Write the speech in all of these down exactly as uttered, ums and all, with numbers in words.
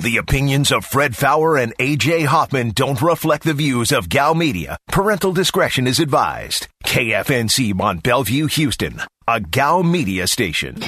The opinions of Fred Faour and A J Hoffman don't reflect the views of Gal Media. Parental discretion is advised. K F N C Mont Bellevue, Houston, a Gal Media station.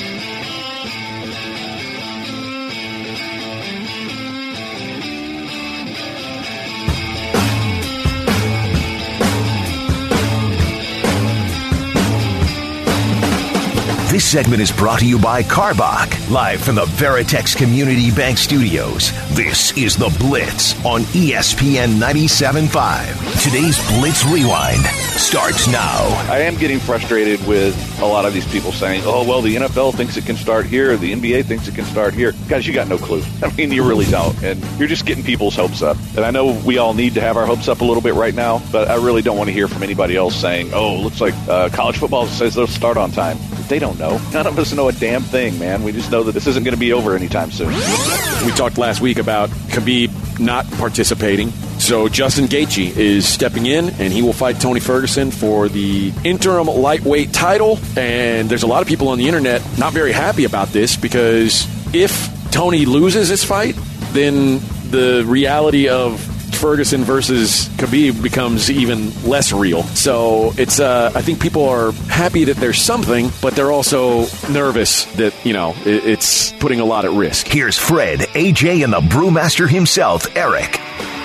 This segment is brought to you by Karbach, live from the Veritex Community Bank Studios. This is The Blitz on E S P N ninety-seven point five. Today's Blitz Rewind starts now. I am getting frustrated with a lot of these people saying, oh, well, the N F L thinks it can start here, the N B A thinks it can start here. Guys, you got no clue. I mean, you really don't. And you're just getting people's hopes up. And I know we all need to have our hopes up a little bit right now, but I really don't want to hear from anybody else saying, oh, looks like uh, college football says they'll start on time. They don't know. None of us know a damn thing, man. We just know that this isn't going to be over anytime soon. We talked last week about Khabib not participating. So Justin Gaethje is stepping in, and he will fight Tony Ferguson for the interim lightweight title. And there's a lot of people on the internet not very happy about this, because if Tony loses this fight, then the reality of Ferguson versus Khabib becomes even less real. So it's, uh, I think people are happy that there's something, but they're also nervous that, you know, it, it's putting a lot at risk. Here's Fred, A J, and the brewmaster himself, Eric.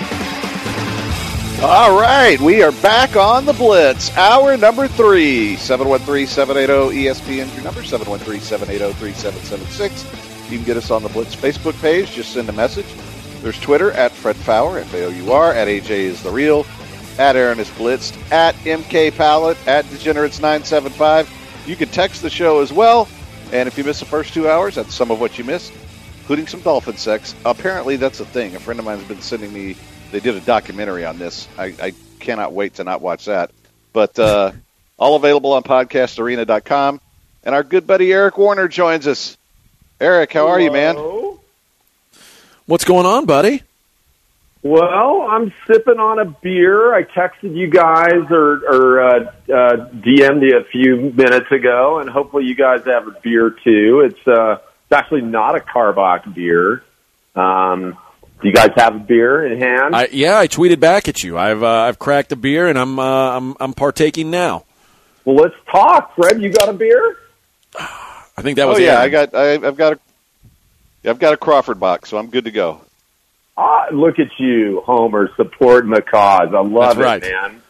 All right, we are back on the Blitz. Hour number three, seven one three, seven eight zero, E S P N, your number, seven one three, seven eight zero, three seven seven six. You can get us on the Blitz Facebook page. Just send a message. There's Twitter, at Fred Faour, F A O U R, at A J is the real, at Aaron is blitzed, at M K Pallet, at Degenerates nine seven five. You can text the show as well, and if you miss the first two hours, that's some of what you missed, including some dolphin sex. Apparently that's a thing. A friend of mine has been sending me, they did a documentary on this. I, I cannot wait to not watch that. But uh, all available on podcast arena dot com. And our good buddy Eric Warner joins us. Eric, how are Hello. you, man? What's going on, buddy? Well, I'm sipping on a beer. I texted you guys or, or uh, uh, D M'd you a few minutes ago, and hopefully you guys have a beer too. It's, uh, it's actually not a Karbach beer. Um, do you guys have a beer in hand? I, yeah, I tweeted back at you. I've uh, I've cracked a beer, and I'm uh, I'm I'm partaking now. Well, let's talk, Fred. You got a beer? I think that was. Oh yeah, Aaron. I got I, I've got a I've got a Crawford box, so I'm good to go. Ah, look at you, Homer, supporting the cause. I love That's right. it, man.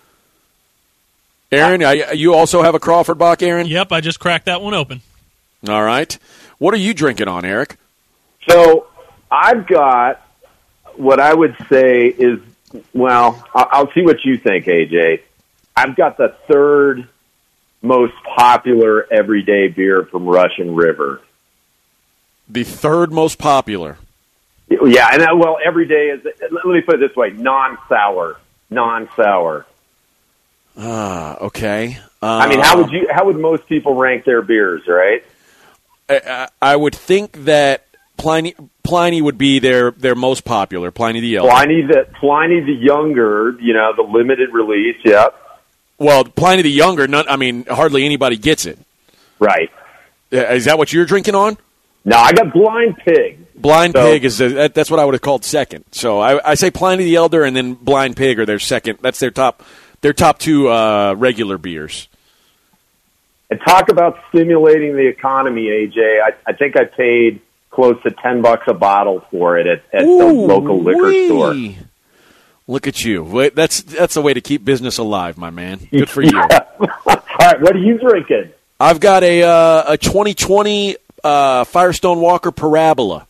Aaron, I, you also have a Crawford Bock, Aaron? Yep, I just cracked that one open. All right. What are you drinking on, Eric? So I've got what I would say is, well, I'll see what you think, A J. I've got the third most popular everyday beer from Russian River. The third most popular. Yeah, and uh, well, every day is, let me put it this way, non-sour, non-sour. Ah, okay. Uh, I mean, how would you, how would most people rank their beers, right? I, I would think that Pliny Pliny would be their, their most popular, Pliny the Elder. Pliny the, Pliny the Younger, you know, the limited release, yep. Well, Pliny the Younger, not, I mean, hardly anybody gets it. Right. Is that what you're drinking on? No, I got Blind Pig. Blind so, Pig is a, that, that's what I would have called second. So I, I say Pliny the Elder and then Blind Pig are their second. That's their top their top two uh, regular beers. And talk about stimulating the economy, A J. I, I think I paid close to ten bucks a bottle for it at, at Ooh, the local liquor wee. store. Look at you. Wait, that's that's a way to keep business alive, my man. Good for you. Yeah. All right, what are you drinking? I've got a uh, a twenty twenty uh, Firestone Walker Parabola.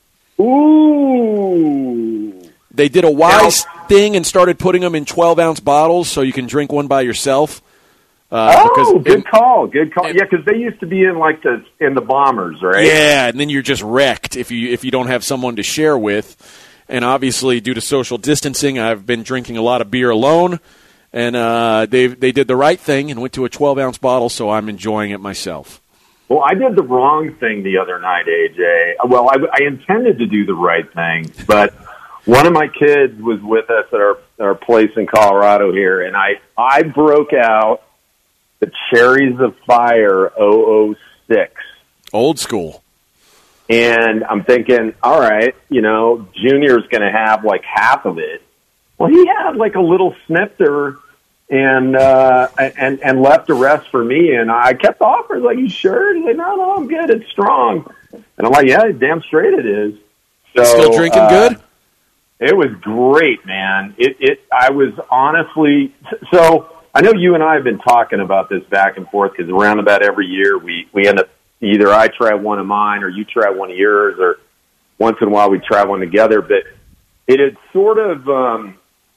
Ooh. They did a wise now, thing and started putting them in twelve-ounce bottles so you can drink one by yourself. Uh, oh, good it, call, good call. It, yeah, because they used to be in like the in the bombers, right? Yeah, and then you're just wrecked if you if you don't have someone to share with. And obviously, due to social distancing, I've been drinking a lot of beer alone. And uh, they they did the right thing and went to a twelve-ounce bottle, so I'm enjoying it myself. Well, I did the wrong thing the other night, A J. Well, I, I intended to do the right thing, but one of my kids was with us at our, our place in Colorado here, and I, I broke out the Cherries of Fire oh oh six. Old school. And I'm thinking, all right, you know, Junior's going to have like half of it. Well, he had like a little snifter and uh, and and left the rest for me. And I kept offering, like, you sure? He's like, no, no, I'm good. It's strong. And I'm like, yeah, damn straight it is. So, still drinking uh, good? It was great, man. It, it, I was honestly, so I know you and I have been talking about this back and forth because around about every year we, we end up, either I try one of mine or you try one of yours, or once in a while we try one together. But it had sort of, um,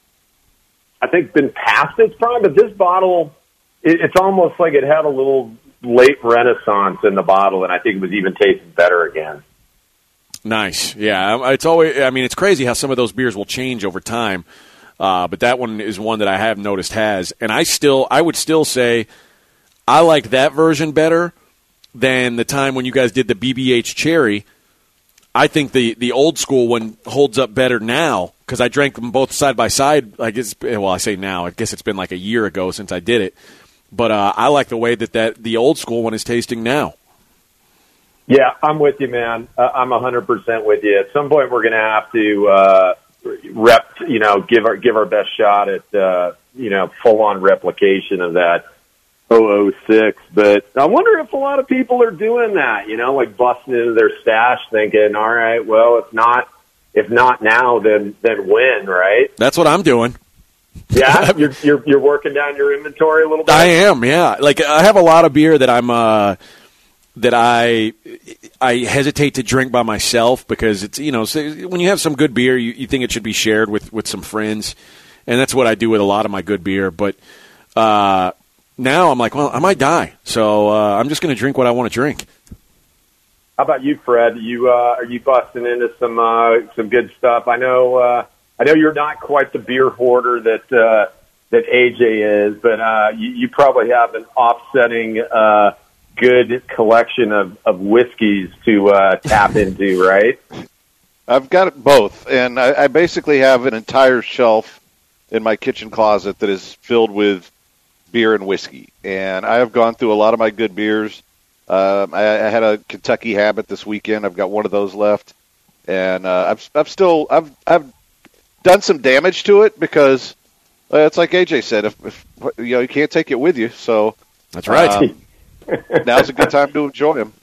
I think, been past its prime. But this bottle, it, it's almost like it had a little late renaissance in the bottle, and I think it was even tasting better again. Nice. Yeah, it's always. I mean, it's crazy how some of those beers will change over time. Uh, but that one is one that I have noticed has, and I still, I would still say, I like that version better than the time when you guys did the B B H Cherry. I think the, the old school one holds up better now because I drank them both side by side. I guess, well, I say now. I guess it's been like a year ago since I did it, but uh, I like the way that, that the old school one is tasting now. Yeah, I'm with you, man. Uh, I'm one hundred percent with you. At some point, we're going to have to uh, rep, you know, give our give our best shot at, uh, you know, full-on replication of that oh oh six. But I wonder if a lot of people are doing that, you know, like busting into their stash thinking, all right, well, if not, if not now, then then when, right? That's what I'm doing. Yeah, you're, you're you're working down your inventory a little bit? I am, yeah. Like, I have a lot of beer that I'm uh, – that I I hesitate to drink by myself because it's, you know, when you have some good beer, you, you think it should be shared with, with some friends, and that's what I do with a lot of my good beer. But uh, now I'm like, well, I might die, so uh, I'm just going to drink what I want to drink. How about you, Fred? You uh, are you busting into some uh, some good stuff? I know uh, I know you're not quite the beer hoarder that uh, that A J is, but uh, you, you probably have an offsetting Uh, good collection of, of whiskeys to uh, tap into, right? I've got it both, and I, I basically have an entire shelf in my kitchen closet that is filled with beer and whiskey. And I have gone through a lot of my good beers. Um, I, I had a Kentucky Habit this weekend. I've got one of those left, and uh, I've I've still I've I've done some damage to it because uh, it's like A J said, if, if you know you can't take it with you, so that's right. Um, now's a good time to enjoy them.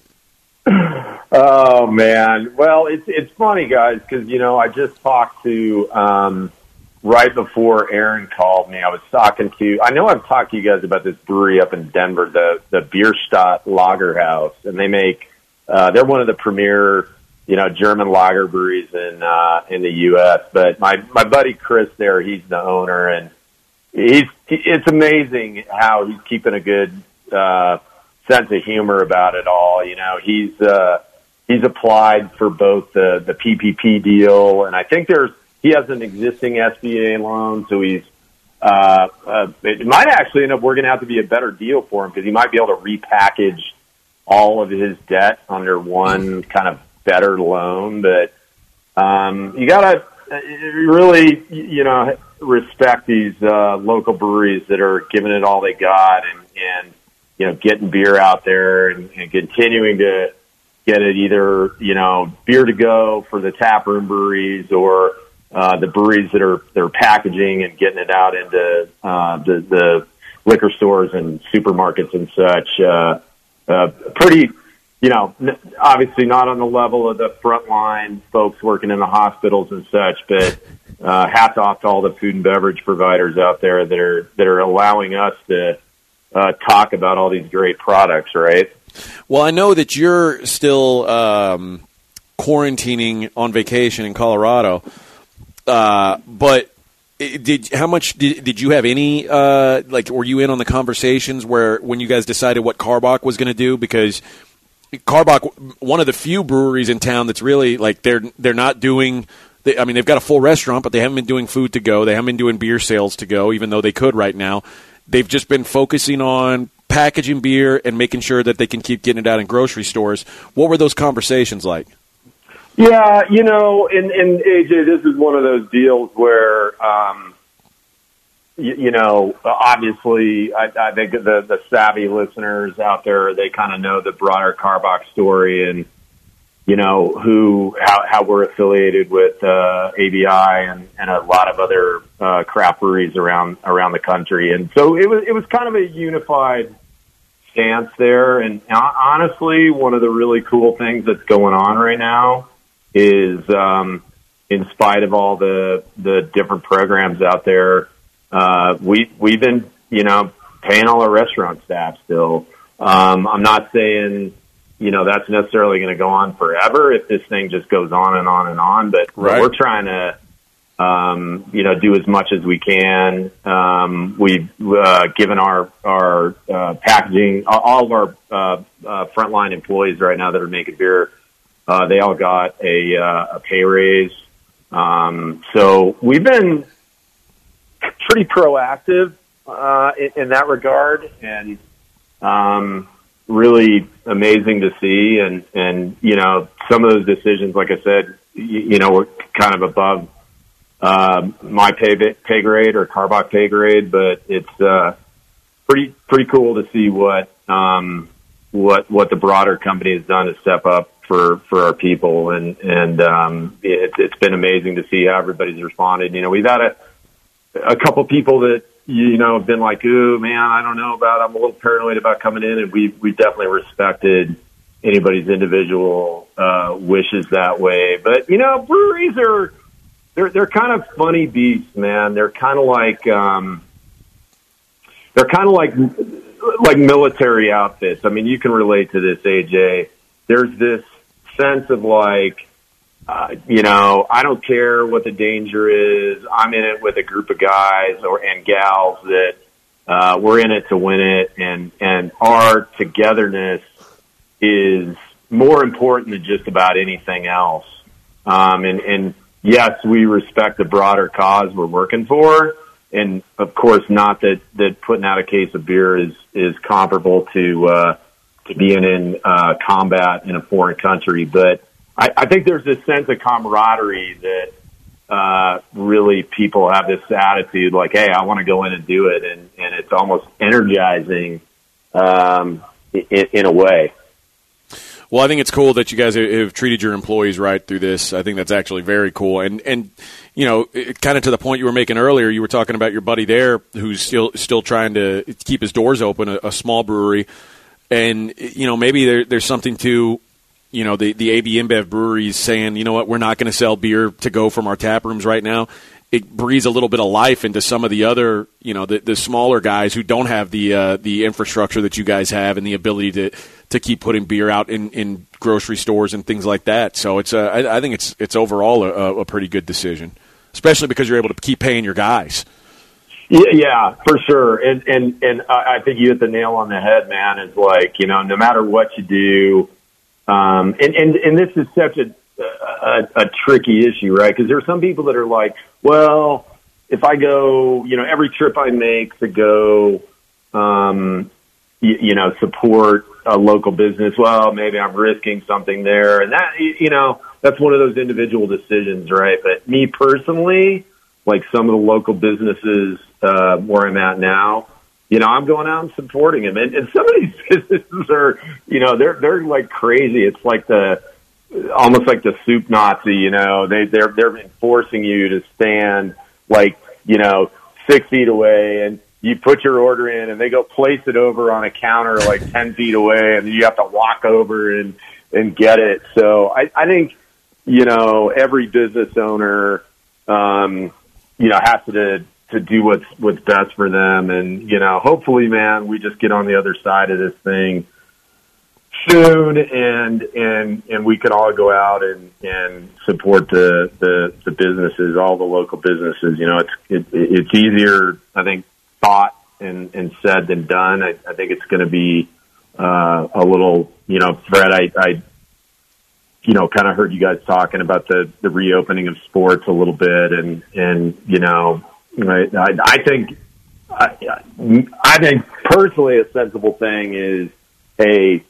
Oh man, well, it's it's funny, guys, because you know I just talked to um, right before Aaron called me. I was talking to. I know I've talked to you guys about this brewery up in Denver, the the Bierstadt Lager House, and they make. Uh, they're one of the premier, you know, German lager breweries in uh, in the U S. But my my buddy Chris there, he's the owner, and he's it's amazing how he's keeping a good. Uh, sense of humor about it all. You know, he's uh, he's applied for both the the P P P deal, and I think there's he has an existing S B A loan, so he's uh, uh, it might actually end up working out to be a better deal for him because he might be able to repackage all of his debt under one kind of better loan. But um, you gotta really, you know, respect these uh, local breweries that are giving it all they got and. and you know, getting beer out there and, and continuing to get it either, you know, beer to go for the taproom breweries or uh, the breweries that are they're packaging and getting it out into uh, the, the liquor stores and supermarkets and such. Uh, uh, pretty, you know, obviously not on the level of the frontline folks working in the hospitals and such, but uh, hats off to all the food and beverage providers out there that are that are allowing us to. Uh, talk about all these great products, right? Well, I know that you're still um, quarantining on vacation in Colorado, uh, but did how much did, did you have any uh, like? Were you in on the conversations where when you guys decided what Karbach was going to do? Because Karbach, one of the few breweries in town that's really like they're they're not doing. They, I mean, they've got a full restaurant, but they haven't been doing food to go. They haven't been doing beer sales to go, even though they could right now. They've just been focusing on packaging beer and making sure that they can keep getting it out in grocery stores. What were those conversations like? Yeah, you know, and, and A J, this is one of those deals where, um, you, you know, obviously, I, I think the, the savvy listeners out there, they kind of know the broader Karbach story. And, you know, who, how, how we're affiliated with, uh, A B I and, and a lot of other, uh, craft breweries around, around the country. And so it was, it was kind of a unified stance there. And honestly, one of the really cool things that's going on right now is, um, in spite of all the, the different programs out there, uh, we, we've been, you know, paying all our restaurant staff still. Um, I'm not saying, you know, that's necessarily going to go on forever if this thing just goes on and on and on, but right. we're trying to, um, you know, do as much as we can. Um, we've, uh, given our, our, uh, packaging, all of our, uh, uh, frontline employees right now that are making beer, uh, they all got a, uh, a pay raise. Um, so we've been pretty proactive, uh, in, in that regard, and, um, really amazing to see. And, and, you know, some of those decisions, like I said, you, you know, were kind of above, um, my pay, pay grade or Karbach pay grade, but it's, uh, pretty, pretty cool to see what, um, what, what the broader company has done to step up for, for our people. And, and, um, it, it's been amazing to see how everybody's responded. You know, we've had a, a couple people that, you know, have been like, ooh, man, I don't know about, I'm a little paranoid about coming in. And we, we definitely respected anybody's individual, uh, wishes that way. But, you know, breweries are, they're, they're kind of funny beasts, man. They're kind of like, um, they're kind of like, like military outfits. I mean, you can relate to this, A J. There's this sense of like, Uh, you know, I don't care what the danger is. I'm in it with a group of guys or and gals that uh, we're in it to win it, and and our togetherness is more important than just about anything else. Um, and, and yes, we respect the broader cause we're working for, and of course, not that that putting out a case of beer is is comparable to uh, to being in uh, combat in a foreign country, but I, I think there's this sense of camaraderie that uh, really people have this attitude like, hey, I want to go in and do it. And, and it's almost energizing um, in, in a way. Well, I think it's cool that you guys have treated your employees right through this. I think that's actually very cool. And, and you know, kind of to the point you were making earlier, you were talking about your buddy there who's still still trying to keep his doors open, a, a small brewery. And, you know, maybe there, there's something to, you know, the, the A B InBev breweries saying, you know what, we're not going to sell beer to go from our tap rooms right now. It breathes a little bit of life into some of the other, you know, the, the smaller guys who don't have the uh, the infrastructure that you guys have and the ability to, to keep putting beer out in, in grocery stores and things like that. So it's uh, I, I think it's it's overall a, a pretty good decision, especially because you're able to keep paying your guys. Yeah, yeah, for sure. And and and I think you hit the nail on the head, man. It's like, you know, no matter what you do. Um, and, and, and this is such a, a, a tricky issue, right? Because there are some people that are like, well, if I go, you know, every trip I make to go, um, you, you know, support a local business, well, maybe I'm risking something there. And that, you know, that's one of those individual decisions, right? But me personally, like some of the local businesses uh, where I'm at now, you know, I'm going out and supporting them. And, and some of these businesses are, you know, they're, they're like crazy. It's like the, almost like the soup Nazi, you know, they, they're, they're enforcing you to stand like, you know, six feet away, and you put your order in and they go place it over on a counter like ten feet away, and you have to walk over and, and get it. So I, I think, you know, every business owner, um, you know, has to, to do what's what's best for them. And, you know, hopefully, man, we just get on the other side of this thing soon, and and and we can all go out and and support the the, the businesses, all the local businesses. You know, it's it, it's easier, I think, thought and, and said than done. I, I think it's going to be uh, a little, you know, Fred, I, I you know, kind of heard you guys talking about the, the reopening of sports a little bit, and and you know, Right. I, I think, I, I think personally a sensible thing is, hey,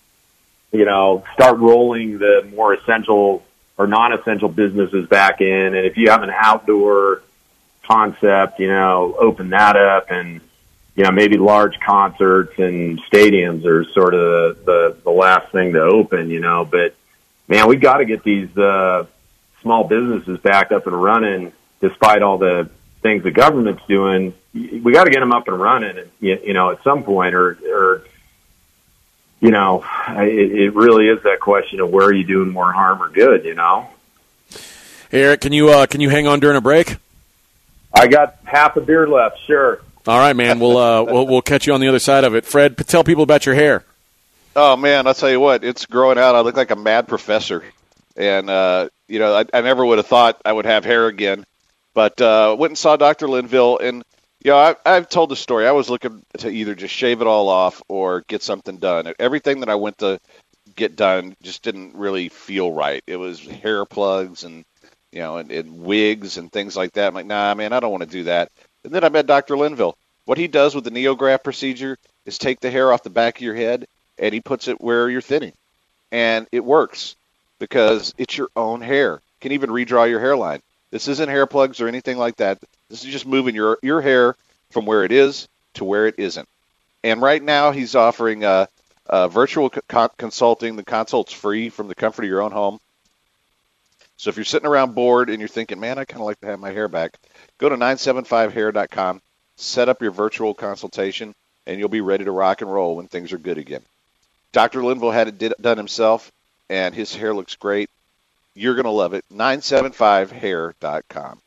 you know, start rolling the more essential or non-essential businesses back in. And if you have an outdoor concept, you know, open that up, and, you know, maybe large concerts and stadiums are sort of the, the, the last thing to open, you know, but, man, we got to get these uh, small businesses back up and running, despite all the things the government's doing. We got to get them up and running, you know, at some point, or, or you know, it, it really is that question of where are you doing more harm or good, you know? Hey, Eric, can you uh, can you hang on during a break? I got half a beer left, sure. All right, man. We'll uh, we'll we'll catch you on the other side of it. Fred, tell people about your hair. Oh man, I'll tell you what, it's growing out. I look like a mad professor, and uh, you know, I, I never would have thought I would have hair again. But uh, went and saw Doctor Linville, and you know, I, I've told the story. I was looking to either just shave it all off or get something done. Everything that I went to get done just didn't really feel right. It was hair plugs and you know, and, and wigs and things like that. I'm like, nah, man, I don't want to do that. And then I met Doctor Linville. What he does with the NeoGraft procedure is take the hair off the back of your head, and he puts it where you're thinning. And it works because it's your own hair. You can even redraw your hairline. This isn't hair plugs or anything like that. This is just moving your, your hair from where it is to where it isn't. And right now he's offering uh, uh, virtual co- consulting. The consult's free from the comfort of your own home. So if you're sitting around bored and you're thinking, man, I kind of like to have my hair back, go to nine seven five hair dot com, set up your virtual consultation, and you'll be ready to rock and roll when things are good again. Doctor Linville had it did, done himself, and his hair looks great. You're going to love it. nine seven five hair dot com.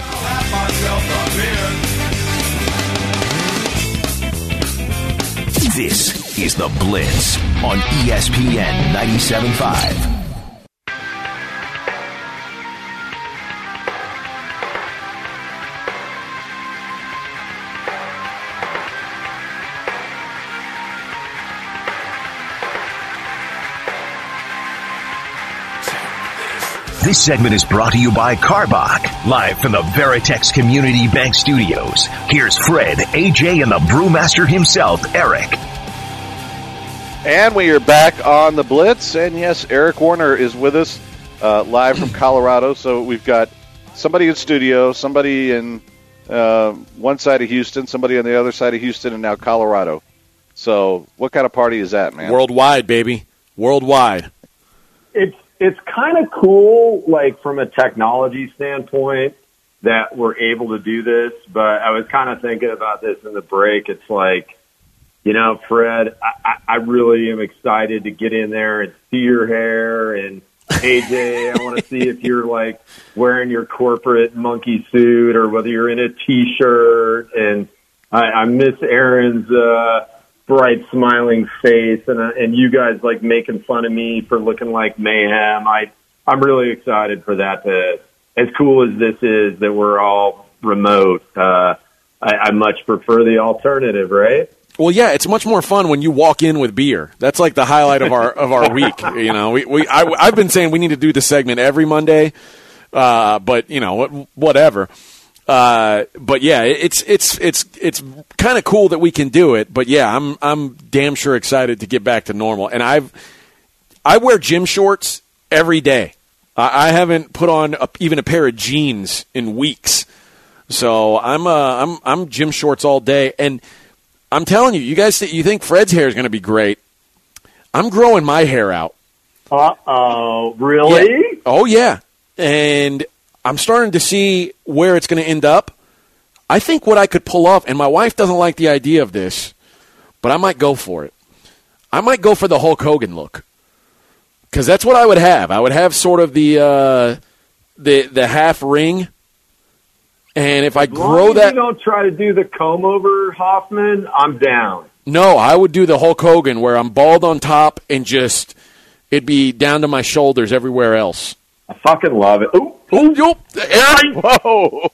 This is The Blitz on E S P N ninety-seven point five. This segment is brought to you by Karbach, live from the Veritex Community Bank Studios. Here's Fred, A J, and the brewmaster himself, Eric. And we are back on the Blitz, and yes, Eric Warner is with us uh, live from Colorado. So we've got somebody in studio, somebody in uh, one side of Houston, somebody on the other side of Houston, and now Colorado. So what kind of party is that, man? Worldwide, baby. Worldwide. It's It's kind of cool, like, from a technology standpoint that we're able to do this, but I was kind of thinking about this in the break. It's like, you know, Fred, I, I really am excited to get in there and see your hair, and A J, I want to see if you're, like, wearing your corporate monkey suit or whether you're in a T-shirt, and I, I miss Aaron's uh bright smiling face, and uh, and you guys like making fun of me for looking like mayhem. I I'm really excited for that. To, as cool as this is, that we're all remote. Uh, I, I much prefer the alternative, right? Well, yeah, it's much more fun when you walk in with beer. That's like the highlight of our of our week. You know, we we I, I've been saying we need to do this segment every Monday, uh, but you know, whatever. Uh, but yeah, it's it's it's it's kind of cool that we can do it. But yeah, I'm I'm damn sure excited to get back to normal. And I've I wear gym shorts every day. I, I haven't put on a, even a pair of jeans in weeks. So I'm uh I'm I'm gym shorts all day. And I'm telling you, you guys, you think Fred's hair is going to be great? I'm growing my hair out. Uh oh, really? Yeah. Oh yeah, and I'm starting to see where it's going to end up. I think what I could pull off, and my wife doesn't like the idea of this, but I might go for it. I might go for the Hulk Hogan look, because that's what I would have. I would have sort of the uh, the the half ring, and if I grow that, you don't try to do the comb over Hoffman, I'm down. No, I would do the Hulk Hogan where I'm bald on top and just it'd be down to my shoulders everywhere else. I fucking love it. Ooh. Ooh, yo, Aaron. Whoa.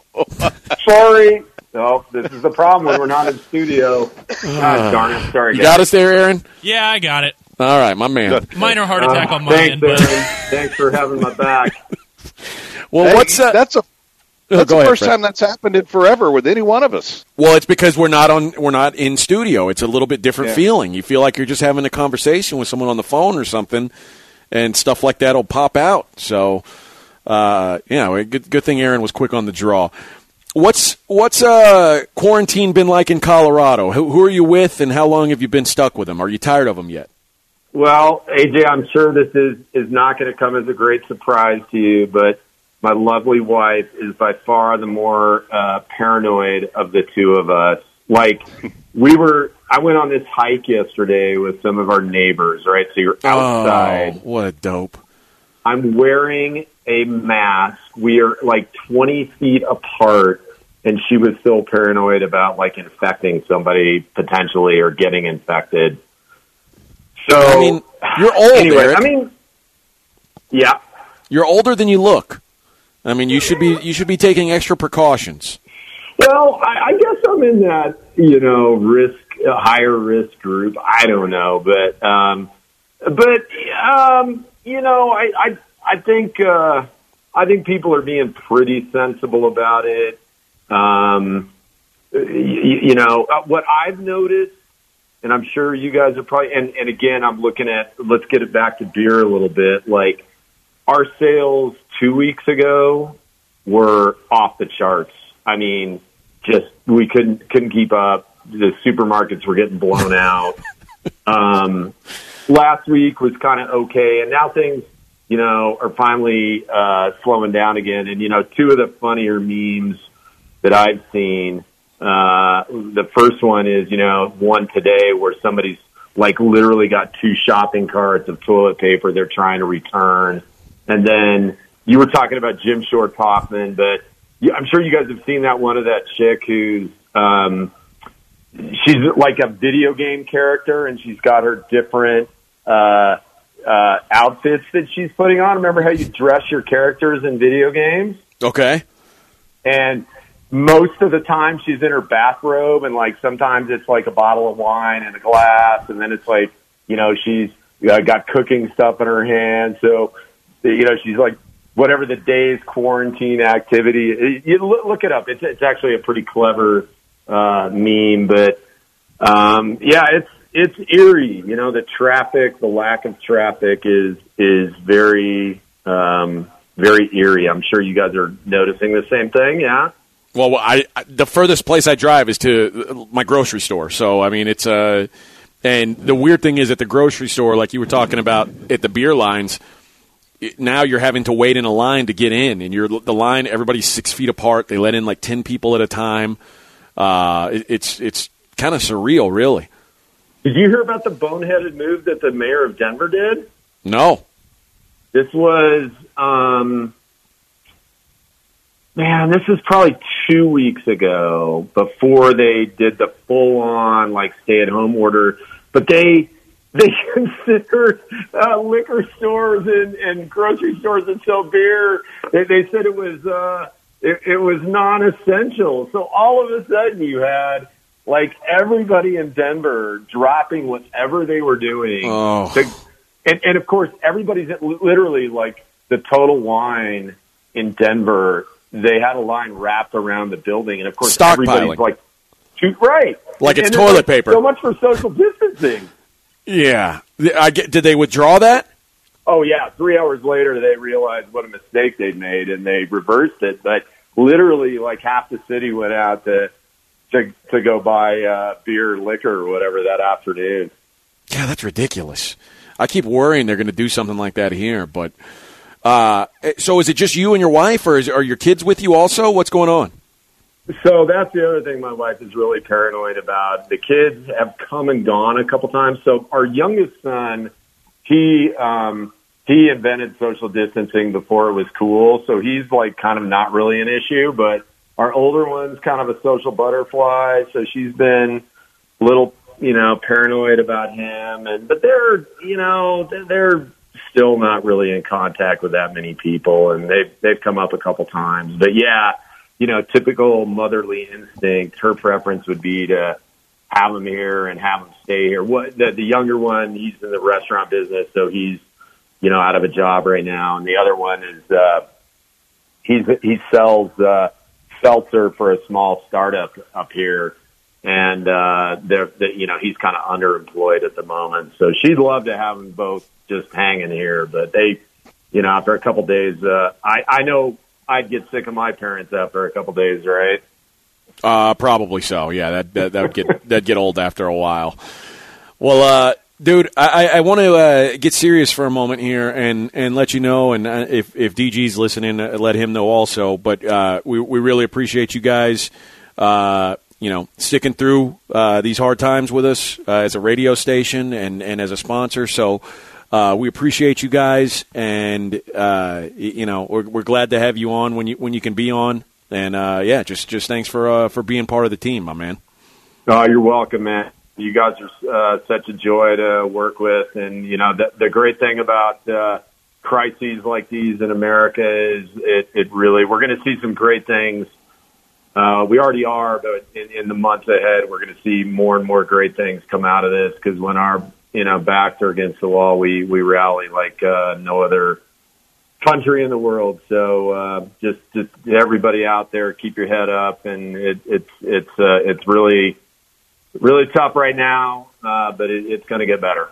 Sorry. No, this is the problem when we're not in studio. God darn it. Sorry, you guys. got us there, Aaron? Yeah, I got it. All right, my man. Minor heart attack uh, on my thanks, end. But... Thanks for having my back. Well, hey, what's that? That's a oh, that's the ahead, first Fred. time that's happened in forever with any one of us. Well, it's because we're not on we're not in studio. It's a little bit different yeah. feeling. You feel like you're just having a conversation with someone on the phone or something, and stuff like that will pop out. So, uh, you know, good good thing Aaron was quick on the draw. What's what's uh, quarantine been like in Colorado? Who, who are you with, and how long have you been stuck with them? Are you tired of them yet? Well, A J, I'm sure this is, is not going to come as a great surprise to you, but my lovely wife is by far the more uh, paranoid of the two of us. Like, we were, I went on this hike yesterday with some of our neighbors, right? So you're outside. Oh, what a dope. I'm wearing a mask. We are like twenty feet apart, and she was still paranoid about like infecting somebody potentially or getting infected. So, I mean, you're old, anyway, Eric. I mean, yeah. You're older than you look. I mean, you should be you should be taking extra precautions. Well, I, I guess I'm in that, you know, risk, uh, higher risk group. I don't know, but, um, but, um, you know, I, I, I think, uh, I think people are being pretty sensible about it. Um, you, you know, what I've noticed, and I'm sure you guys are probably, and, and again, I'm looking at, let's get it back to beer a little bit. Like, our sales two weeks ago were off the charts. I mean, just, we couldn't, couldn't keep up. The supermarkets were getting blown out. um, last week was kind of okay. And now things, you know, are finally, uh, slowing down again. And, you know, two of the funnier memes that I've seen, Uh, the first one is, you know, one today where somebody's like literally got two shopping carts of toilet paper they're trying to return. And then you were talking about Jim Short Hoffman, but yeah, I'm sure you guys have seen that one of that chick who's, um, she's like a video game character and she's got her different, uh, uh, outfits that she's putting on. Remember how you dress your characters in video games? Okay. And most of the time she's in her bathrobe and like sometimes it's like a bottle of wine and a glass and then it's like, you know, she's uh, got cooking stuff in her hand. So, you know, she's like whatever the day's quarantine activity. You look it up. It's, it's actually a pretty clever uh, meme, but um, yeah, it's, it's eerie. You know, the traffic, the lack of traffic is, is very, um, very eerie. I'm sure you guys are noticing the same thing. Yeah. Well, I, I the furthest place I drive is to my grocery store. So, I mean, it's uh, and the weird thing is at the grocery store, like you were talking about at the beer lines, it, now you're having to wait in a line to get in, and you're the line. Everybody's six feet apart. They let in like ten people at a time. Uh, it, it's it's kind of surreal, really. Did you hear about the boneheaded move that the mayor of Denver did? No. This was. Um, Man, this is probably two weeks ago before they did the full-on like stay-at-home order. But they they considered uh, liquor stores and, and grocery stores that sell beer. They, they said it was uh, it, it was non-essential. So all of a sudden, you had like everybody in Denver dropping whatever they were doing. Oh. To, and, and of course, everybody's literally like the Total Wine in Denver. They had a line wrapped around the building, and of course, everybody's like, too, right, like it's and toilet like, paper. So much for social distancing. Yeah, I get. Did they withdraw that? Oh yeah, three hours later, they realized what a mistake they'd made, and they reversed it. But literally, like half the city went out to to, to go buy uh, beer, liquor, or whatever that afternoon. Yeah, that's ridiculous. I keep worrying they're going to do something like that here, but. Uh, so is it just you and your wife, or is, are your kids with you also? What's going on? So that's the other thing my wife is really paranoid about. The kids have come and gone a couple times. So our youngest son, he um, he invented social distancing before it was cool. So he's like kind of not really an issue. But our older one's kind of a social butterfly. So she's been a little, you know, paranoid about him. And but they're, you know, they're still not really in contact with that many people, and they've they've come up a couple times. But yeah, you know, typical motherly instinct. Her preference would be to have him here and have him stay here. What the, the younger one, he's in the restaurant business, so he's you know out of a job right now, and the other one is uh, he's he sells uh, seltzer for a small startup up here. And, uh, they're, they, you know, he's kind of underemployed at the moment. So she'd love to have them both just hanging here. But they, you know, after a couple of days, uh, I, I know I'd get sick of my parents after a couple of days, right? Uh, probably so. Yeah, that, that, that would get, that'd get old after a while. Well, uh, Dude, I, I want to uh, get serious for a moment here and, and let you know, and uh, if, if D G's listening, uh, let him know also. But uh, we, we really appreciate you guys, uh, you know, sticking through uh, these hard times with us uh, as a radio station and, and as a sponsor. So uh, we appreciate you guys, and, uh, you know, we're, we're glad to have you on when you when you can be on. And, uh, yeah, just, just thanks for uh, for being part of the team, my man. Oh, you're welcome, man. You guys are uh, such a joy to work with, and you know the, the great thing about uh, crises like these in America is it, it really we're going to see some great things. Uh, we already are, but in, in the months ahead, we're going to see more and more great things come out of this. Because when our you know backs are against the wall, we we rally like uh, no other country in the world. So uh, just just everybody out there, keep your head up, and it, it's it's uh, it's really. Really tough right now, uh, but it, it's going to get better.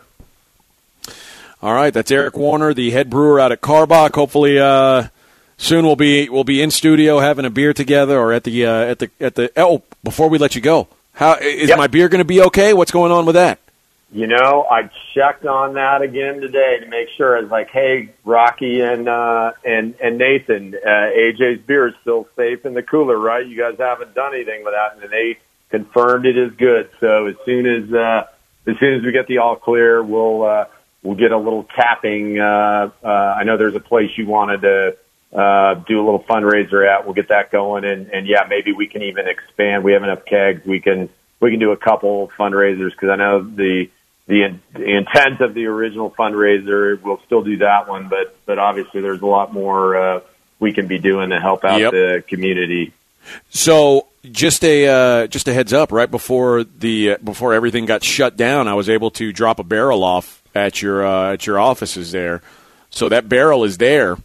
All right, that's Eric Warner, the head brewer out at Karbach. Hopefully, uh, soon we'll be we'll be in studio having a beer together, or at the uh, at the at the. Oh, before we let you go, how is yep. my beer going to be okay? What's going on with that? You know, I checked on that again today to make sure. I was like, hey, Rocky and uh, and and Nathan, uh, A J's beer is still safe in the cooler, right? You guys haven't done anything with that, and they confirmed it is good. So as soon as uh, as soon as we get the all clear, we'll uh, we'll get a little tapping. Uh, uh, I know there's a place you wanted to uh, do a little fundraiser at. We'll get that going, and, and yeah, maybe we can even expand. We have enough kegs. We can we can do a couple fundraisers because I know the, the the intent of the original fundraiser. We'll still do that one, but but obviously there's a lot more uh, we can be doing to help out yep. the community. So. Just a uh, just a heads up. Right before the uh, before everything got shut down, I was able to drop a barrel off at your uh, at your offices there. So that barrel is there.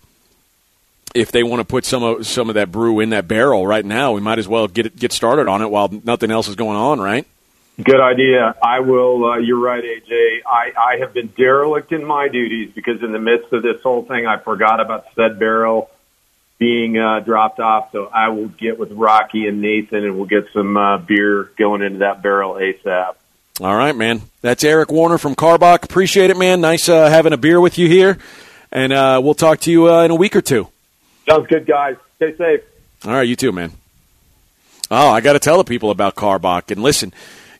If they want to put some of some of that brew in that barrel right now, we might as well get it, get started on it while nothing else is going on. Right? Good idea. I will. Uh, you're right, A J. I, I have been derelict in my duties because in the midst of this whole thing, I forgot about said barrel being uh, dropped off, so I will get with Rocky and Nathan, and we'll get some uh, beer going into that barrel ASAP. All right, man. That's Eric Warner from Karbach. Appreciate it, man. Nice uh, having a beer with you here, and uh, we'll talk to you uh, in a week or two. Sounds good, guys. Stay safe. All right, you too, man. Oh, I got to tell the people about Karbach. And listen,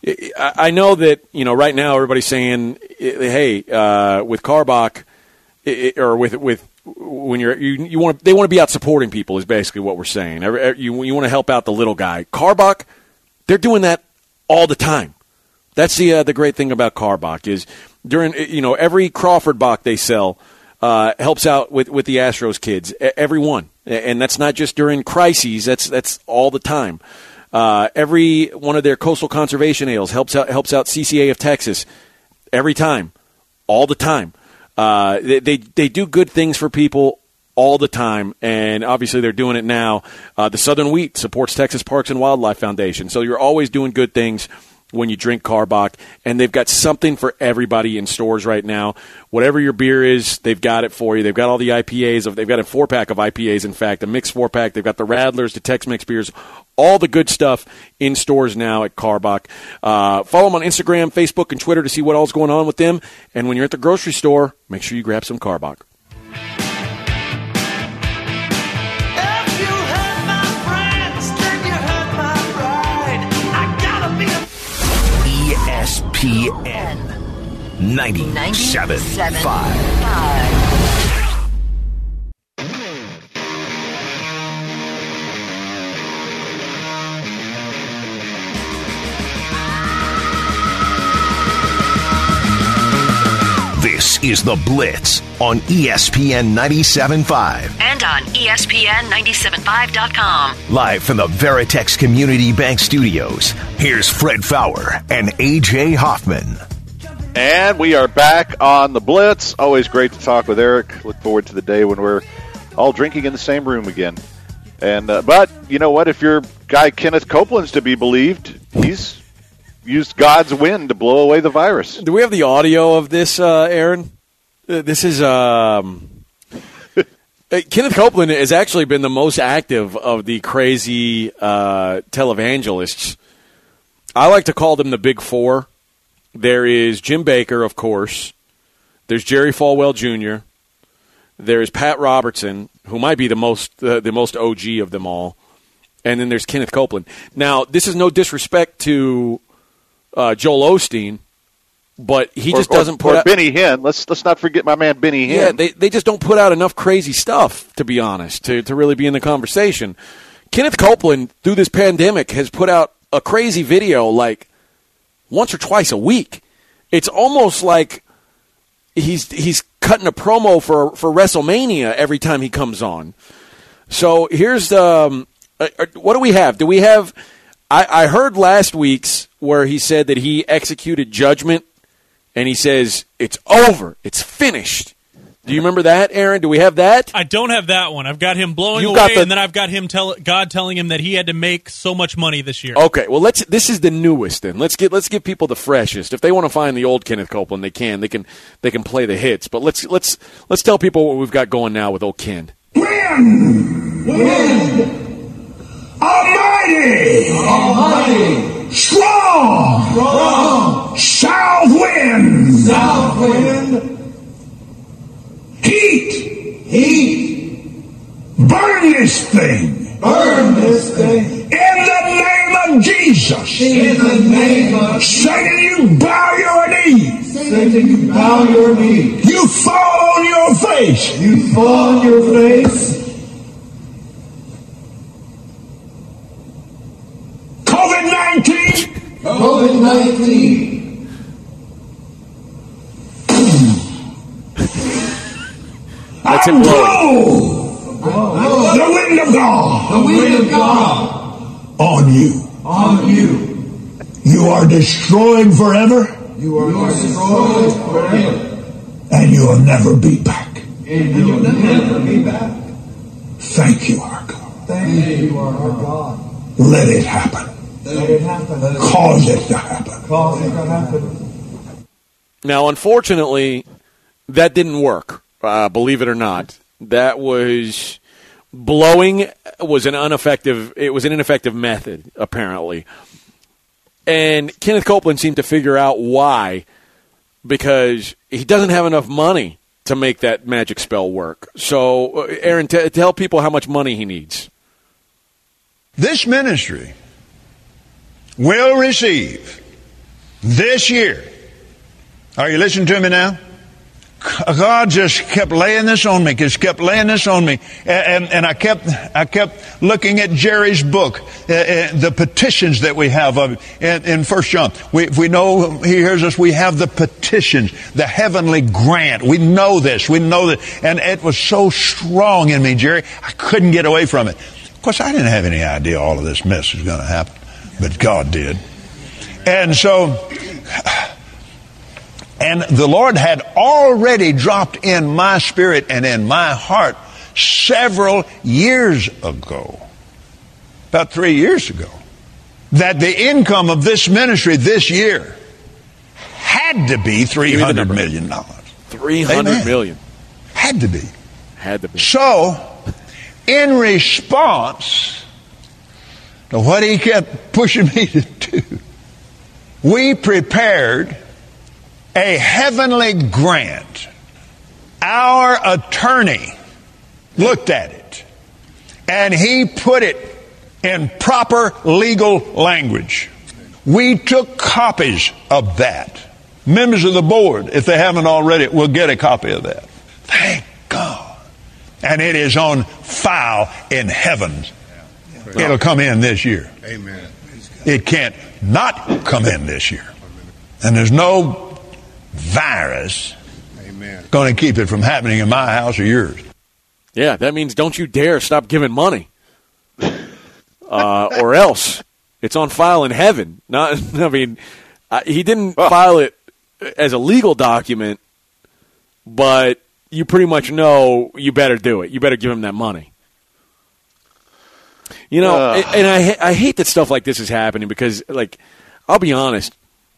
I know that, you know, right now everybody's saying, hey, uh, with Karbach, or with with when you're you, you want they want to be out supporting people is basically what we're saying. You you want to help out the little guy. Karbach, they're doing that all the time. That's the uh, the great thing about Karbach is during you know every Crawford Bach they sell uh, helps out with, with the Astros kids. Every one, and that's not just during crises. That's that's all the time. Uh, every one of their coastal conservation ales helps out helps out C C A of Texas every time, all the time. Uh, they, they they do good things for people all the time, and obviously they're doing it now. Uh, the Southern Wheat supports Texas Parks and Wildlife Foundation, so you're always doing good things when you drink Karbach, and they've got something for everybody in stores right now. Whatever your beer is, they've got it for you. They've got all the I P As. Of, they've got a four-pack of I P As, in fact, a mixed four-pack. They've got the Radlers, the Tex-Mex beers, all the good stuff in stores now at Karbach. Uh, follow them on Instagram, Facebook, and Twitter to see what all's going on with them. And when you're at the grocery store, make sure you grab some Karbach. E S P N ninety-seven point five. This is The Blitz on E S P N ninety-seven point five. And on E S P N ninety-seven five dot com. Live from the Veritex Community Bank Studios, here's Fred Faour and A J Hoffman. And we are back on The Blitz. Always great to talk with Eric. Look forward to the day when we're all drinking in the same room again. And uh, But, you know what, if your guy Kenneth Copeland's to be believed, he's used God's wind to blow away the virus. Do we have the audio of this, uh, Aaron? Uh, this is um, Kenneth Copeland has actually been the most active of the crazy uh, televangelists. I like to call them the Big Four. There is Jim Baker, of course. There's Jerry Falwell Junior There's Pat Robertson, who might be the most uh, the most O G of them all. And then there's Kenneth Copeland. Now, this is no disrespect to uh, Joel Osteen, but he just or, doesn't or, put or out – Benny Hinn. Let's let's not forget my man Benny Hinn. Yeah, they, they just don't put out enough crazy stuff, to be honest, to, to really be in the conversation. Kenneth Copeland, through this pandemic, has put out a crazy video like once or twice a week. It's almost like he's he's cutting a promo for, for WrestleMania every time he comes on. So here's um, uh, what do we have? Do we have I, I heard last week's where he said that he executed judgment, and he says it's over, it's finished. Do you remember that, Aaron? Do we have that? I don't have that one. I've got him blowing You away, got the- and then I've got him tell God telling him that he had to make so much money this year. Okay, well let's. This is the newest. Then let's get let's give people the freshest. If they want to find the old Kenneth Copeland, they can. They can. They can play the hits. But let's let's let's tell people what we've got going now with old Ken. Win! Win! Almighty! Almighty! Strong! Strong! South wind! South wind! Heat! Heat! Burn this thing! Burn this thing! In the name of Jesus! In the name of Satan, you bow your knees! Satan, you bow your knees! You fall on your face! You fall on your face! COVID nineteen! COVID nineteen! That's I him blow the wind of God. The wind of God on you. On you. You are destroyed forever. You are, you are destroyed forever. And you will never be back. And you will never be back. Thank you, our God. Thank you, our God. Let it happen. Let it happen. Cause it to happen. Cause it to happen. Now, unfortunately, that didn't work. Uh, believe it or not, that was blowing was an ineffective. It was an ineffective method, apparently. And Kenneth Copeland seemed to figure out why, because he doesn't have enough money to make that magic spell work. So, Aaron, t- tell people how much money he needs. This ministry will receive this year. Are you listening to me now? God just kept laying this on me, just kept laying this on me, and, and, and I kept I kept looking at Jerry's book, uh, uh, the petitions that we have of in, in First John. We we know he hears us. We have the petitions, the heavenly grant. We know this. We know that, and it was so strong in me, Jerry. I couldn't get away from it. Of course, I didn't have any idea all of this mess was going to happen, but God did, and so. And the Lord had already dropped in my spirit and in my heart several years ago, about three years ago, that the income of this ministry this year had to be three hundred million dollars. three hundred million dollars. Had to be. Had to be. So, in response to what he kept pushing me to do, we prepared a heavenly grant. Our attorney looked at it, and he put it in proper legal language. We took copies of that. Members of the board, if they haven't already, will get a copy of that. Thank God. And it is on file in heaven. It'll come in this year. Amen. It can't not come in this year. And there's no virus Amen. going to keep it from happening in my house or yours. Yeah, that means don't you dare stop giving money, uh, or else it's on file in heaven. Not, I mean, uh, he didn't oh. file it as a legal document, but you pretty much know you better do it. You better give him that money. You know, uh. and I I hate that stuff like this is happening because, like, I'll be honest.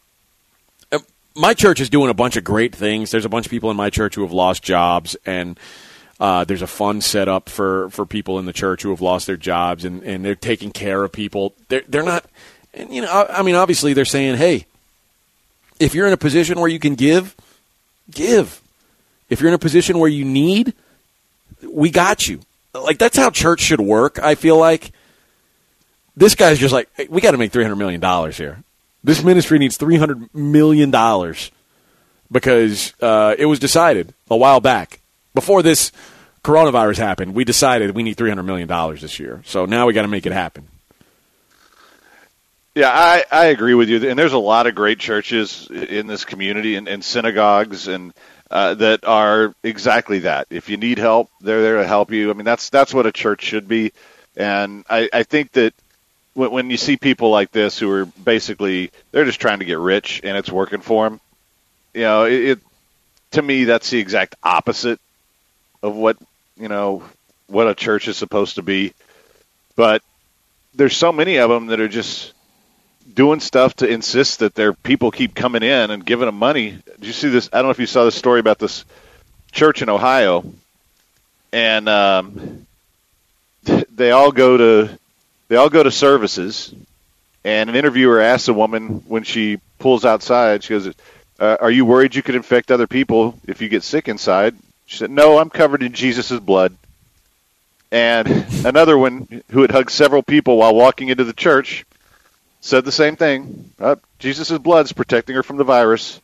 My church is doing a bunch of great things. There's a bunch of people in my church who have lost jobs, and uh, there's a fund set up for, for people in the church who have lost their jobs, and, and they're taking care of people. They're, they're not, and you know, I, I mean, obviously they're saying, hey, If you're in a position where you can give, give. If you're in a position where you need, we got you. Like, that's how church should work, I feel like. This guy's just like, hey, we got to make three hundred million dollars here. This ministry needs three hundred million dollars because uh, it was decided a while back. Before this coronavirus happened, we decided we need three hundred million dollars this year. So now we got to make it happen. Yeah, I, I agree with you. And there's a lot of great churches in this community and, and synagogues and uh, that are exactly that. If you need help, they're there to help you. I mean, that's that's what a church should be. And I, I think that when, when you see people like this who are basically, they're just trying to get rich and it's working for them, you know, it, it to me, that's the exact opposite of what, you know, what a church is supposed to be. But there's so many of them that are just doing stuff to insist that their people keep coming in and giving them money. Did you see this? I don't know if you saw this story about this church in Ohio, and um, they all go to they all go to services. And an interviewer asks a woman when she pulls outside, she goes, uh, "Are you worried you could infect other people if you get sick inside?" She said, "No, I'm covered in Jesus' blood." And another one who had hugged several people while walking into the church said the same thing. Uh, Jesus' blood's protecting her from the virus.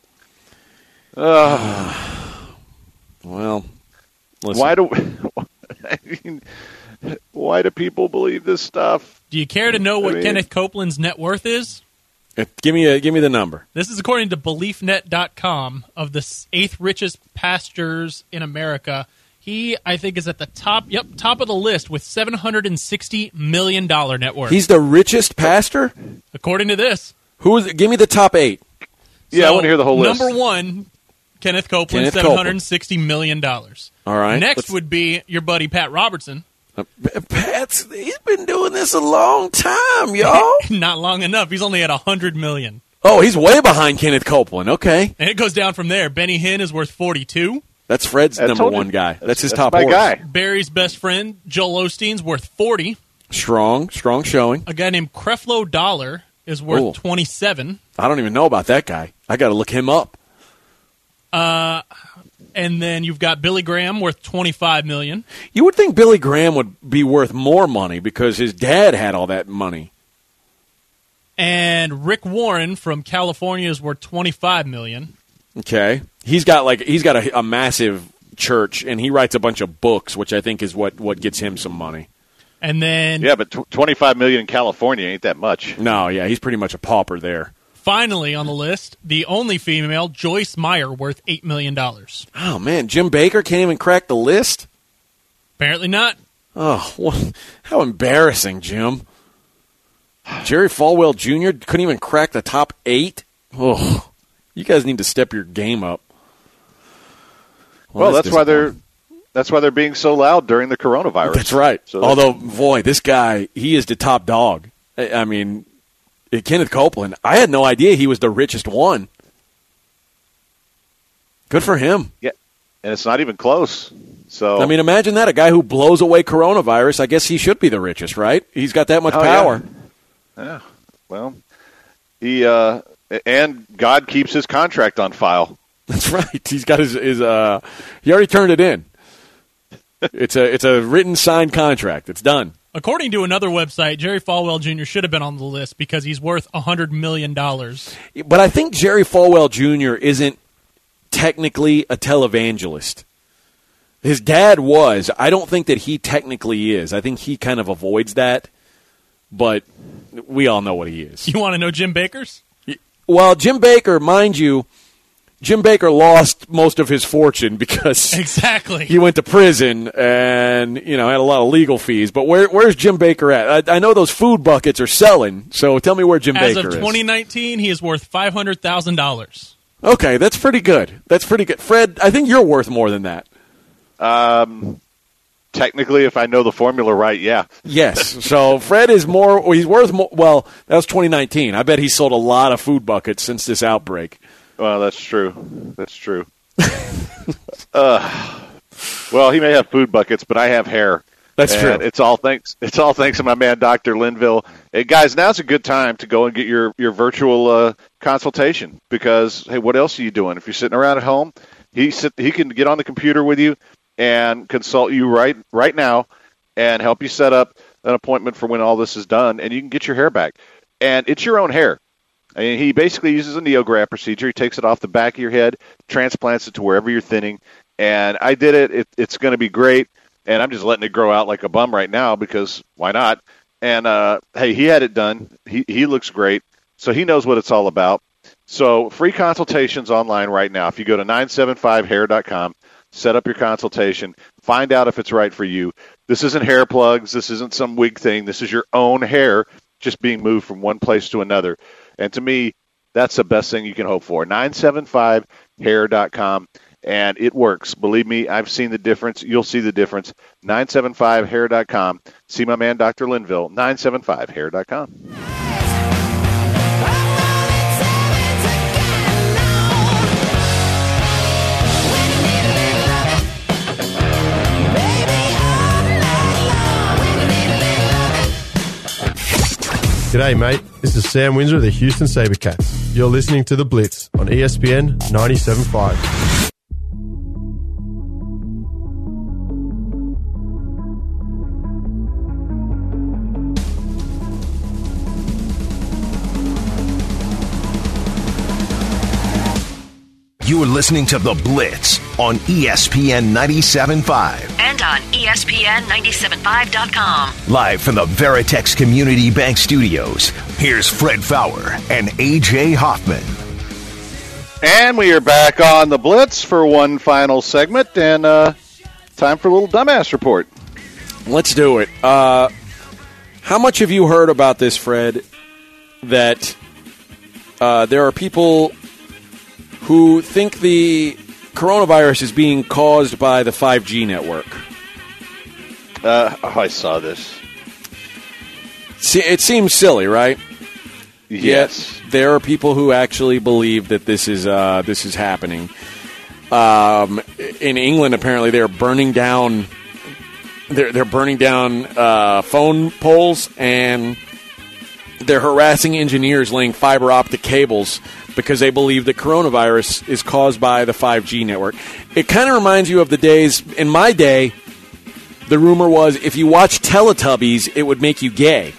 Uh, well, listen. Why do I mean, why do people believe this stuff? Do you care to know what I mean, Kenneth Copeland's net worth is? Give me a give me the number. This is according to belief net dot com. Of the eighth richest pastors in America, he, I think, is at the top. Yep, top of the list with seven hundred sixty million dollars net worth. He's the richest pastor? According to this. Who is? Give me the top eight. Yeah, So, I want to hear the whole list. Number one, Kenneth Copeland, Kenneth seven hundred sixty million dollars. All right. Next Let's- would be your buddy Pat Robertson. Uh, Pat's, he's been doing this a long time, y'all. Not long enough. He's only at one hundred million Oh, dollars. he's way behind Kenneth Copeland. Okay. And it goes down from there. Benny Hinn is worth forty-two. That's Fred's I number told you. one guy. That's, That's- his that's top my horse. guy. Barry's best friend, Joel Osteen's worth forty. Strong, strong showing. A guy named Creflo Dollar is worth Ooh. twenty-seven. I don't even know about that guy. I got to look him up. Uh, and then you've got Billy Graham worth twenty-five million. You would think Billy Graham would be worth more money because his dad had all that money. And Rick Warren from California is worth twenty-five million. Okay. He's got like he's got a, a massive church and he writes a bunch of books, which I think is what, what gets him some money. And then Yeah, but tw- twenty-five million in California ain't that much. No, yeah, he's pretty much a pauper there. finally on the list, the only female, Joyce Meyer, worth eight million dollars. Oh man, Jim Baker can't even crack the list? Apparently not. Oh, what, how embarrassing, Jim. Jerry Falwell Junior couldn't even crack the top eight? Oh, you guys need to step your game up. Well, that's why they're that's why they're being so loud during the coronavirus. That's right. So Although, boy, this guy, he is the top dog. I I mean, Kenneth Copeland, I had no idea he was the richest one. Good for him. yeah, and it's not even close. So I mean, imagine that, a guy who blows away coronavirus. I guess he should be the richest, right? He's got that much Oh, power. yeah. yeah. Well, he uh, and God keeps his contract on file. That's right. He's got his, his uh, he already turned it in. It's a it's a written signed contract. It's done. According to another website, Jerry Falwell Junior should have been on the list because he's worth one hundred million dollars. But I think Jerry Falwell Junior isn't technically a televangelist. His dad was. I don't think that he technically is. I think he kind of avoids that. But we all know what he is. You want to know Jim Baker's? Well, Jim Baker, mind you, Jim Baker lost most of his fortune because Exactly. he went to prison and, you know, had a lot of legal fees. But where, where's Jim Baker at? I, I know those food buckets are selling, so tell me where Jim As Baker of is. twenty nineteen, he is worth five hundred thousand dollars. Okay, that's pretty good. That's pretty good. Fred, I think you're worth more than that. Um, technically, if I know the formula right, yeah. Yes. So Fred is more, or he's worth more. Well, that was twenty nineteen. I bet he sold a lot of food buckets since this outbreak. Well, that's true. That's true. uh, well, he may have food buckets, but I have hair. That's and true. It's all thanks. It's all thanks to my man, Doctor Linville. Hey, guys, now's a good time to go and get your your virtual uh, consultation because hey, what else are you doing? If you're sitting around at home, he sit, he can get on the computer with you and consult you right right now and help you set up an appointment for when all this is done, and you can get your hair back. And it's your own hair. I mean, he basically uses a NeoGraft procedure. He takes it off the back of your head, transplants it to wherever you're thinning. And I did it. it it's going to be great. And I'm just letting it grow out like a bum right now because why not? And, uh, hey, he had it done. He he looks great. So he knows what it's all about. So free consultations online right now. If you go to nine seven five hair dot com, set up your consultation, find out if it's right for you. This isn't hair plugs. This isn't some wig thing. This is your own hair just being moved from one place to another. And to me, that's the best thing you can hope for. nine seven five hair dot com. And it works. Believe me, I've seen the difference. You'll see the difference. nine seven five hair dot com. See my man, Doctor Linville, nine seven five hair dot com. G'day, mate. This is Sam Windsor of the Houston SaberCats. You're listening to The Blitz on E S P N ninety-seven point five. You are listening to The Blitz on E S P N ninety-seven point five. And on E S P N nine seven five dot com. Live from the Veritex Community Bank Studios, here's Fred Faour and A J Hoffman. And we are back on The Blitz for one final segment, and uh, time for a little dumbass report. Let's do it. Uh, how much have you heard about this, Fred, that uh, there are people who think the coronavirus is being caused by the five G network? Uh, oh, I saw this. See, it seems silly, right? Yes. Yet there are people who actually believe that this is uh, this is happening. Um, in England, apparently, they're burning down. They're they're burning down uh, phone poles, and they're harassing engineers laying fiber optic cables because they believe that coronavirus is caused by the five G network. It kind of reminds you of the days, in my day, the rumor was if you watch Teletubbies, it would make you gay.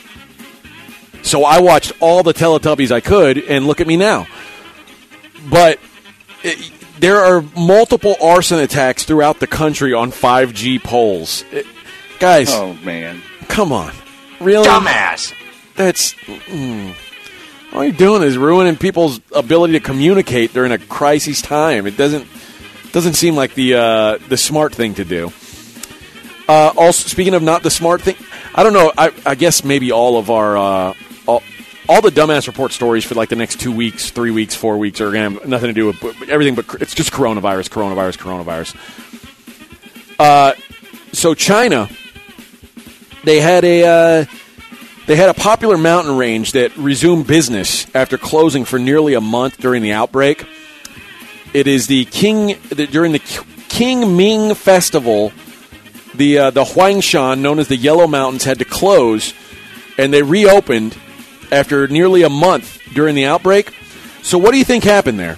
So I watched all the Teletubbies I could, and look at me now. But it, there are multiple arson attacks throughout the country on five G poles. It, guys. Oh, man. Come on. Really? Dumbass. That's... Mm, all you're doing is ruining people's ability to communicate during a crisis time. It doesn't doesn't seem like the uh, the smart thing to do. Uh, also, speaking of not the smart thing, I don't know. I, I guess maybe all of our uh, all, all the dumbass report stories for like the next two weeks, three weeks, four weeks are going to have nothing to do with everything, but it's just coronavirus, coronavirus, coronavirus. Uh, so China, they had a. Uh, They had a popular mountain range that resumed business after closing for nearly a month during the outbreak. It is the King the, during the King Ming Festival. The uh, the Huangshan, known as the Yellow Mountains, had to close, and they reopened after nearly a month during the outbreak. So, what do you think happened there?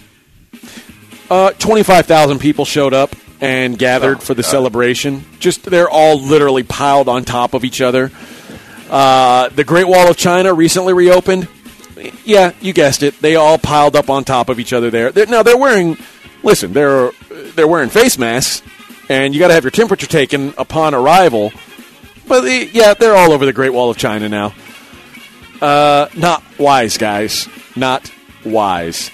Uh, twenty-five thousand people showed up and gathered oh, for the God. celebration. Just they're all literally piled on top of each other. Uh, the Great Wall of China recently reopened. Yeah, you guessed it. They all piled up on top of each other there. They're, now, they're wearing, listen, they're they're wearing face masks, and you got to have your temperature taken upon arrival. But, the, yeah, they're all over the Great Wall of China now. Uh, not wise, guys. Not wise.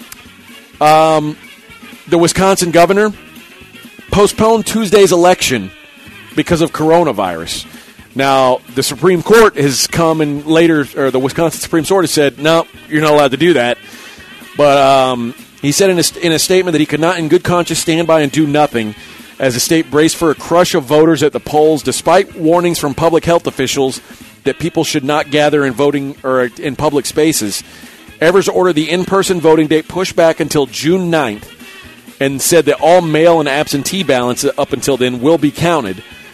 Um, the Wisconsin governor postponed Tuesday's election because of coronavirus. Now, the Supreme Court has come and later, or the Wisconsin Supreme Court has said, no, you're not allowed to do that. But um, he said in a, in a statement that he could not in good conscience stand by and do nothing as the state braced for a crush of voters at the polls, despite warnings from public health officials that people should not gather in voting or in public spaces. Evers ordered the in-person voting date pushed back until June ninth and said that all mail and absentee ballots up until then will be counted.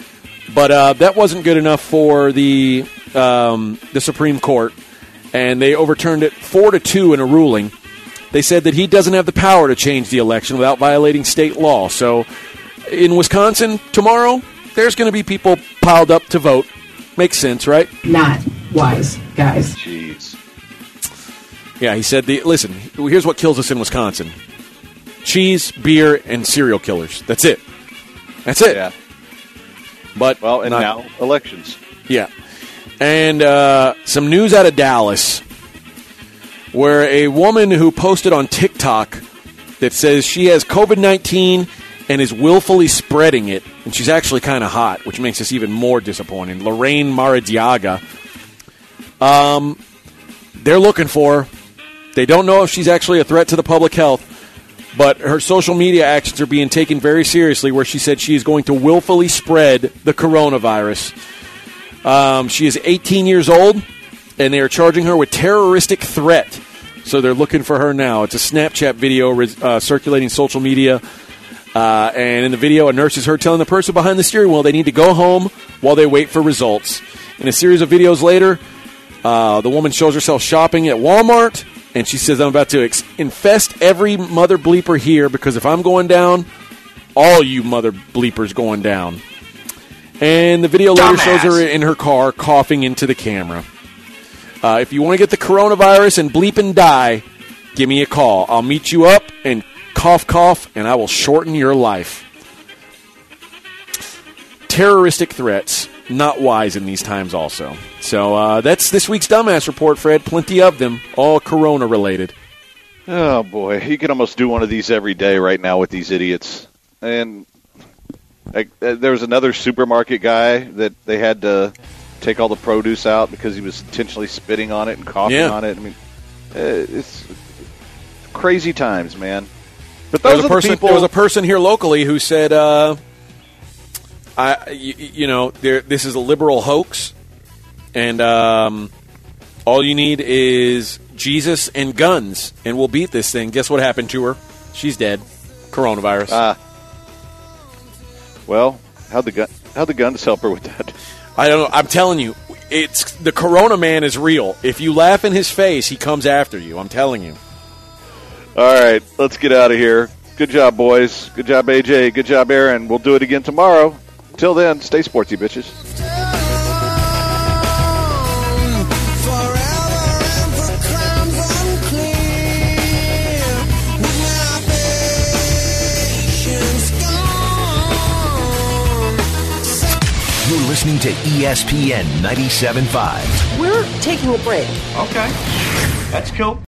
But uh, that wasn't good enough for the um, the Supreme Court, and they overturned it four to two in a ruling. They said that he doesn't have the power to change the election without violating state law. So in Wisconsin tomorrow, there's going to be people piled up to vote. Makes sense, right? Not wise, guys. Jeez. Yeah, he said, the listen, here's what kills us in Wisconsin. Cheese, beer, and serial killers. That's it. That's it. Yeah. But well, and not, now elections. Yeah. And uh, some news out of Dallas where a woman who posted on TikTok that says she has covid nineteen and is willfully spreading it, and she's actually kind of hot, which makes this even more disappointing. Lorraine Maradiaga. Um, they're looking for her. They don't know if she's actually a threat to the public health, but her social media actions are being taken very seriously, where she said she is going to willfully spread the coronavirus. Um, she is eighteen years old, and they are charging her with terroristic threat. So they're looking for her now. It's a Snapchat video uh, circulating social media. Uh, and in the video, a nurse is heard telling the person behind the steering wheel they need to go home while they wait for results. In a series of videos later, uh, the woman shows herself shopping at Walmart, and she says, I'm about to ex- infest every mother bleeper here, because if I'm going down, all you mother bleepers going down. And the video later Dumbass. shows her in her car coughing into the camera. Uh, if you want to get the coronavirus and bleep and die, give me a call. I'll meet you up and cough, cough, and I will shorten your life. Terroristic threats, not wise in these times also. So uh, that's this week's Dumbass Report, Fred. Plenty of them, all corona-related. Oh, boy. You can almost do one of these every day right now with these idiots. And like, uh, there was another supermarket guy that they had to take all the produce out because he was intentionally spitting on it and coughing Yeah. on it. I mean, uh, it's crazy times, man. But There those was, a are the person, people. there was a person here locally who said, uh, I, you, you know, there, this is a liberal hoax, and um, all you need is Jesus and guns, and we'll beat this thing. Guess what happened to her? She's dead. Coronavirus. Ah. Well, how'd the gun? How'd the guns help her with that? I don't know. I'm telling you, it's the Corona man is real. If you laugh in his face, he comes after you. I'm telling you. All right, let's get out of here. Good job, boys. Good job, A J. Good job, Aaron. We'll do it again tomorrow. Till then, stay sporty, bitches. You're listening to E S P N ninety-seven point five. We're taking a break. Okay. That's cool.